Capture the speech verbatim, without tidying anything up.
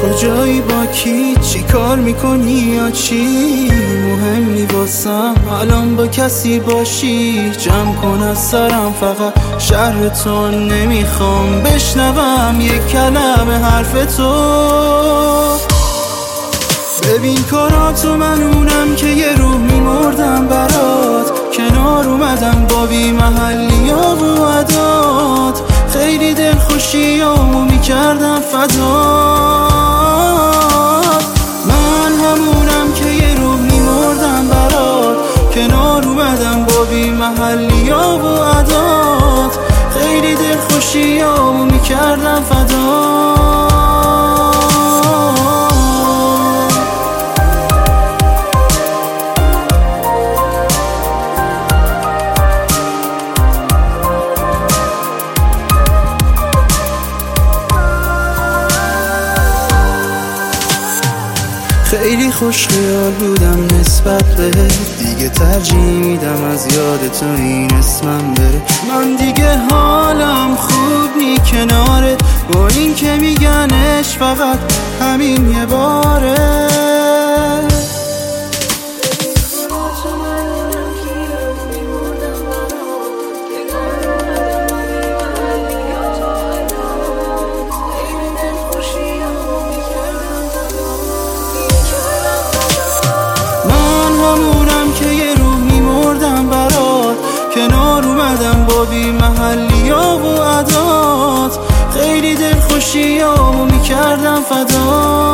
کجایی با کی چی کار میکنی یا چی مهمی واسم الان با کسی باشی جمع کن از سرم فقط شهر تو نمیخوام بشنوم یک کلمه حرف تو ببین کاراتو منونم که یه روح میمردم برات کنار اومدم با بی محلی ها و عدات خیلی دلخوشیامو میکردم فدات من همونم که یه روح میمردم برات کنار اومدم با بی محلی ها و عدات خیلی دلخوشیامو میکردم فدات خیلی خوش خیال بودم نسبت به دیگه ترجیح میدم از یاد تو این اسمم بره من دیگه حالم خوب نی کنارت با این که میگنش فقط همین یه باره کنار اومدم با بی محلی ها و عدات خیلی دلخوشیامو میکردم فدات